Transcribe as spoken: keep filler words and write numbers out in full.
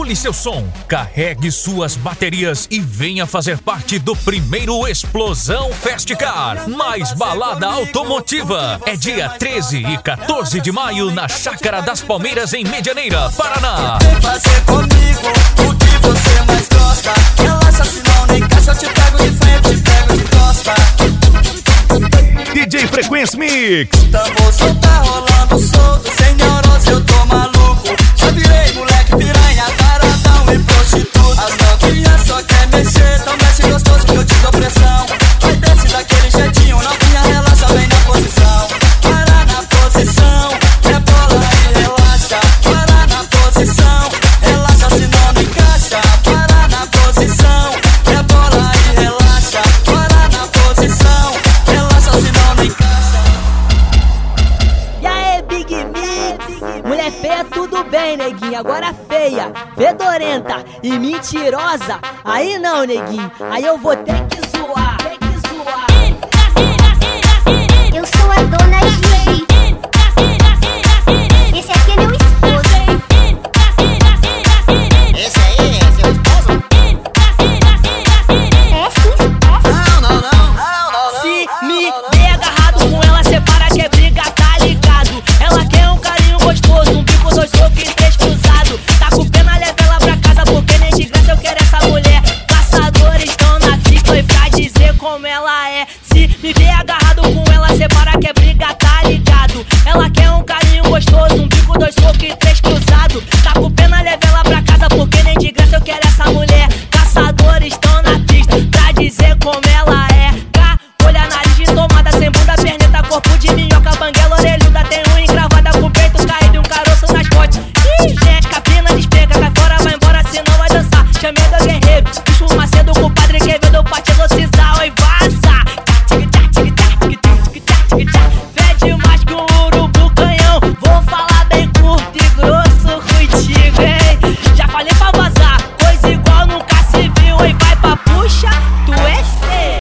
Regule seu som, carregue suas baterias e venha fazer parte do primeiro Explosão Festcar, mais balada automotiva. É dia treze e quatorze de maio na Chácara das Palmeiras, em Medianeira, Paraná. Vem fazer comigo o que você mais gosta. Relaxa, senão nem caixa, eu te pego de frente, te pego de costa. D J Frequência Mix. Tambor só tá rolando solto, sem neurose eu tô maluco. Já virei moleque piranha, taradão e prostituta. As novinhas só quer mexer, então mexe gostoso que eu te dou pressão. Vai desce daquele jeitinho, novinha relaxa, vem na posição. Para na posição, rebola e relaxa. Para na posição, relaxa senão não encaixa. Para na posição, rebola e relaxa. Para na posição, relaxa senão não encaixa. E aí, Big Mix? Mulher feia, tudo bem, neguinho. Agora feia, fedorenta e mentirosa, aí não, neguinho. Aí eu vou ter que